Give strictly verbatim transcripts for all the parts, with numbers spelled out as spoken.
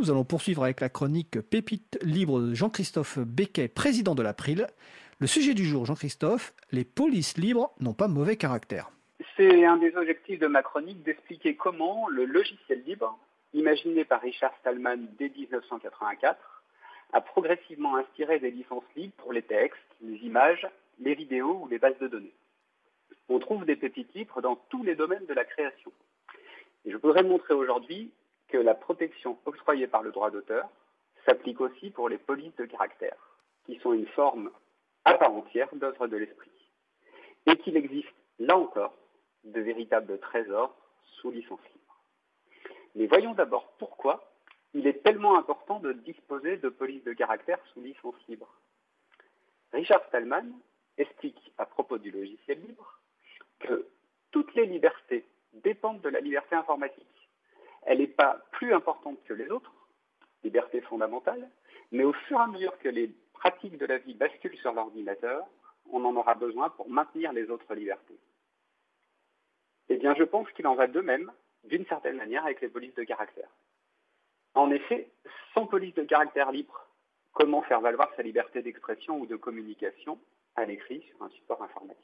nous allons poursuivre avec la chronique Pépite libre de Jean-Christophe Becquet, président de l'April. Le sujet du jour, Jean-Christophe, les polices libres n'ont pas mauvais caractère. C'est un des objectifs de ma chronique d'expliquer comment le logiciel libre, imaginé par Richard Stallman dès dix-neuf cent quatre-vingt-quatre, a progressivement inspiré des licences libres pour les textes, les images, les vidéos ou les bases de données. On trouve des pépites libres dans tous les domaines de la création. Et je voudrais montrer aujourd'hui que la protection octroyée par le droit d'auteur s'applique aussi pour les polices de caractère, qui sont une forme à part entière d'œuvre de l'esprit, et qu'il existe, là encore, de véritables trésors sous licence libre. Mais voyons d'abord pourquoi il est tellement important de disposer de polices de caractère sous licence libre. Richard Stallman explique à propos du logiciel libre que toutes les libertés dépendent de la liberté informatique. Elle n'est pas plus importante que les autres, liberté fondamentale, mais au fur et à mesure que les pratiques de la vie basculent sur l'ordinateur, on en aura besoin pour maintenir les autres libertés. Eh bien, je pense qu'il en va de même, d'une certaine manière, avec les polices de caractère. En effet, sans police de caractère libre, comment faire valoir sa liberté d'expression ou de communication à l'écrit sur un support informatique?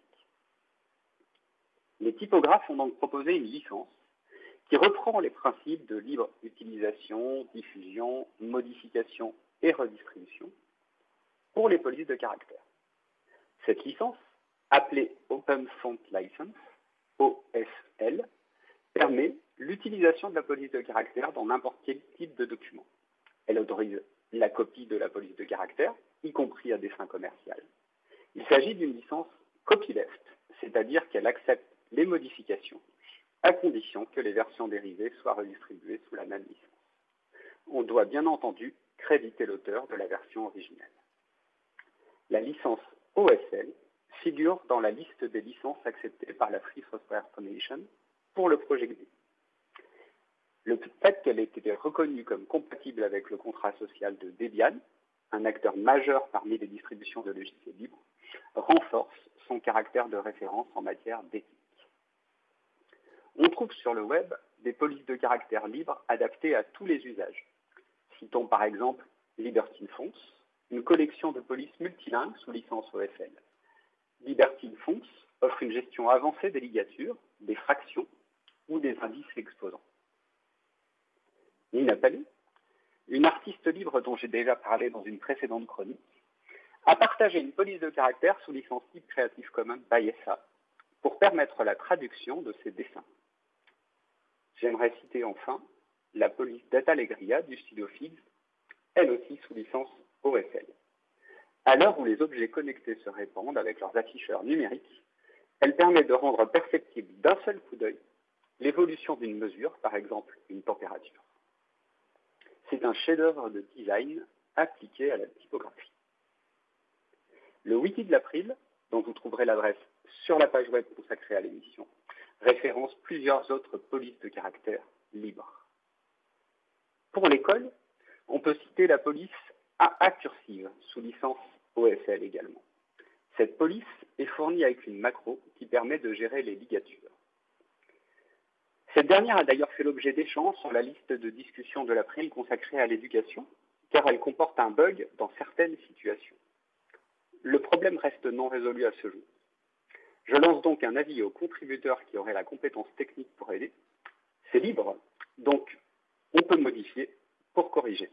Les typographes ont donc proposé une licence qui reprend les principes de libre utilisation, diffusion, modification et redistribution pour les polices de caractère. Cette licence, appelée Open Font License, O F L, permet l'utilisation de la police de caractère dans n'importe quel type de document. Elle autorise la copie de la police de caractère, y compris à des fins commerciales. Il s'agit d'une licence copyleft, c'est-à-dire qu'elle accepte les modifications, à condition que les versions dérivées soient redistribuées sous la même licence. On doit bien entendu créditer l'auteur de la version originelle. La licence O S L figure dans la liste des licences acceptées par la Free Software Foundation pour le projet G N U. Le fait qu'elle ait été reconnue comme compatible avec le contrat social de Debian, un acteur majeur parmi les distributions de logiciels libres, renforce son caractère de référence en matière d'éthique. On trouve sur le web des polices de caractère libre adaptées à tous les usages. Citons par exemple Libertine Fonts, une collection de polices multilingues sous licence O F L. Libertine Fonts offre une gestion avancée des ligatures, des fractions ou des indices exposants. Nina Paley, une artiste libre dont j'ai déjà parlé dans une précédente chronique, a partagé une police de caractère sous licence libre Creative Commons by S A pour permettre la traduction de ses dessins. J'aimerais citer enfin la police d'Atalegria du studio Figs, elle aussi sous licence O S L. À l'heure où les objets connectés se répandent avec leurs afficheurs numériques, elle permet de rendre perceptible d'un seul coup d'œil l'évolution d'une mesure, par exemple une température. C'est un chef-d'œuvre de design appliqué à la typographie. Le wiki de l'April, dont vous trouverez l'adresse sur la page web consacrée à l'émission, référence plusieurs autres polices de caractère libres. Pour l'école, on peut citer la police A A cursive, sous licence O S L également. Cette police est fournie avec une macro qui permet de gérer les ligatures. Cette dernière a d'ailleurs fait l'objet d'échanges sur la liste de discussion de l'April consacrée à l'éducation, car elle comporte un bug dans certaines situations. Le problème reste non résolu à ce jour. Je lance donc un avis aux contributeurs qui auraient la compétence technique pour aider. C'est libre, donc on peut modifier pour corriger.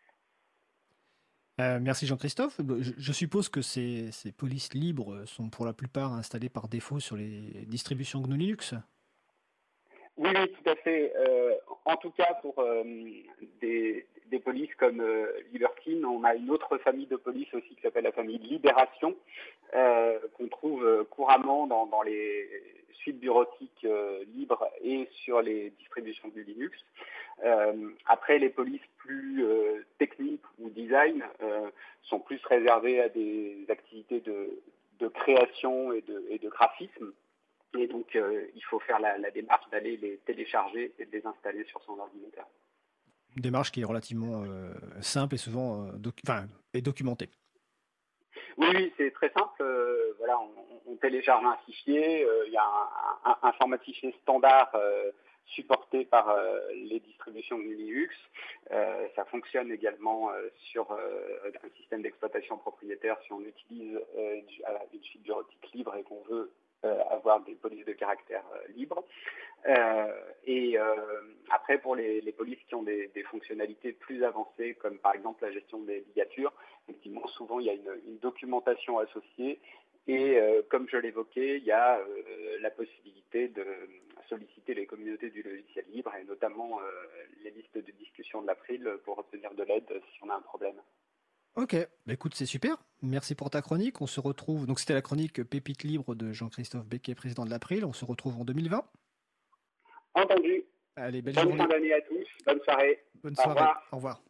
Euh, merci Jean-Christophe. Je, je suppose que ces, ces polices libres sont pour la plupart installées par défaut sur les distributions G N U Linux. Oui, oui, tout à fait. Euh, en tout cas, pour euh, des, des polices comme euh, Libertine, on a une autre famille de polices aussi qui s'appelle la famille Libération, euh, qu'on trouve euh, couramment dans, dans les suites bureautiques euh, libres et sur les distributions du Linux. Euh, après, les polices plus euh, techniques ou design euh, sont plus réservées à des activités de, de création et de, et de graphisme. Et donc, euh, il faut faire la, la démarche d'aller les télécharger et de les installer sur son ordinateur. Une démarche qui est relativement euh, simple et souvent euh, docu- enfin, est documentée. Oui, oui, c'est très simple. Euh, voilà, on, on télécharge un fichier. Il euh, y a un, un, un format de fichier standard, euh, support porté par euh, les distributions Linux. Euh, ça fonctionne également euh, sur euh, un système d'exploitation propriétaire si on utilise euh, une, une suite bureautique libre et qu'on veut euh, avoir des polices de caractère euh, libres. Euh, et euh, après, pour les, les polices qui ont des, des fonctionnalités plus avancées, comme par exemple la gestion des ligatures, effectivement, souvent il y a une, une documentation associée. Et euh, comme je l'évoquais, il y a euh, la possibilité de solliciter les communautés du logiciel libre et notamment euh, les listes de discussion de l'April pour obtenir de l'aide si on a un problème. Ok, bah écoute, c'est super. Merci pour ta chronique. On se retrouve. Donc, c'était la chronique Pépite libre de Jean-Christophe Becquet, président de l'April. On se retrouve en deux mille vingt. Entendu. Allez, belle Bonne journée. fin d'année à tous. Bonne soirée. Bonne Au soirée. revoir. Au revoir.